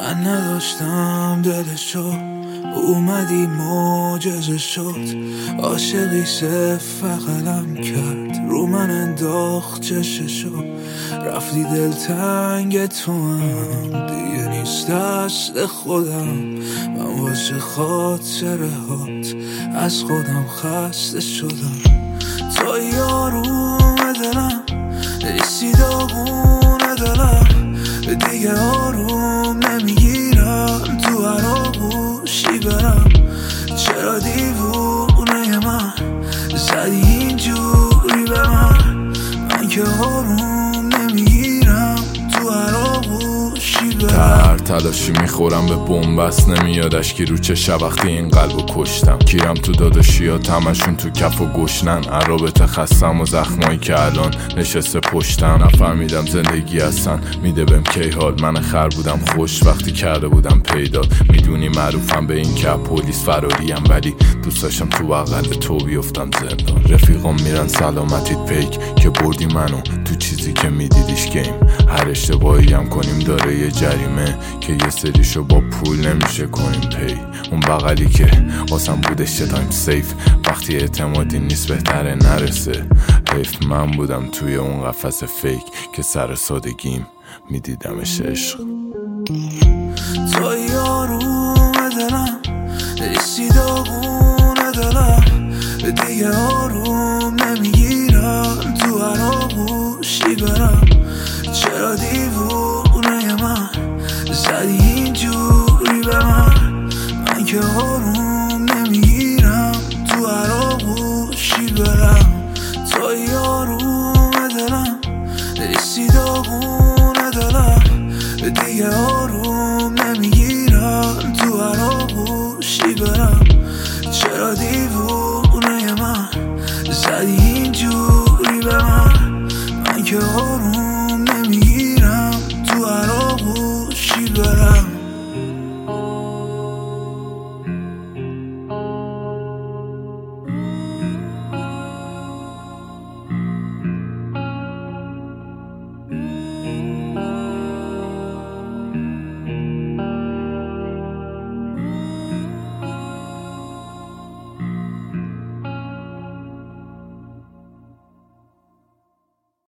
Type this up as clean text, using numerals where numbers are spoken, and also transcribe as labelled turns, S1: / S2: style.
S1: من نداشتم دلشو، اومدی معجزه شد. عاشقی فقلم کرد، رو من انداخت چششو. رفتی دلتنگ تو هم دیگه نیست دست خودم. من واسه خاطرهات از خودم خسته شدم. تو یاروم دلم، ایسی داغون دلم، دیگه آروم نمیگیرم تو هر آغوشی برم. چرا دیوونه من زدی اینجوری به من که آروم نمیگیرم تو هر آغوشی برم.
S2: هر تلاشی میخورم به بنبست، نمیادش که رو چه وقتی این قلبو کشتم. کیرم تو داداشیات همشون تو کف و گشنن، عرابت خستم و زخمایی که الان نشسته پشتم. نفهمیدم زندگی هستن میده بهم کی حال. من خر بودم خوش وقتی کرده بودم پیدا. میدونی معروفم به این که پلیس فراریم، ولی دوست داشتم تو بغل تو بیفتم زندان. رفیقام میرن سلامتیت پیک که بردی منو تو چیزی که میدیدیش گیم. هر اشتباهی هم کنیم داره یه جریمه که یه سریشو با پول نمیشه کنیم پی. اون بغلی که واسم بودش چه تایم سیف، وقتی اعتمادی نیست بهتره نرسه. حیف من بودم توی اون قفس فیک که سر سادگیم میدیدمش عشق.
S1: تو یاروم دلم، ایسی داغون دلم، دیگه آروم نمیگیرم تو هر آغوشی برم. چرا دیوونه من زدی اینجوری به من که آروم نمیگیرم تو هر آغوشی برم. تو یاروم دلم، ایسی داغون دلم، دیگه آروم نمیگیرم تو هر آغوشی برم.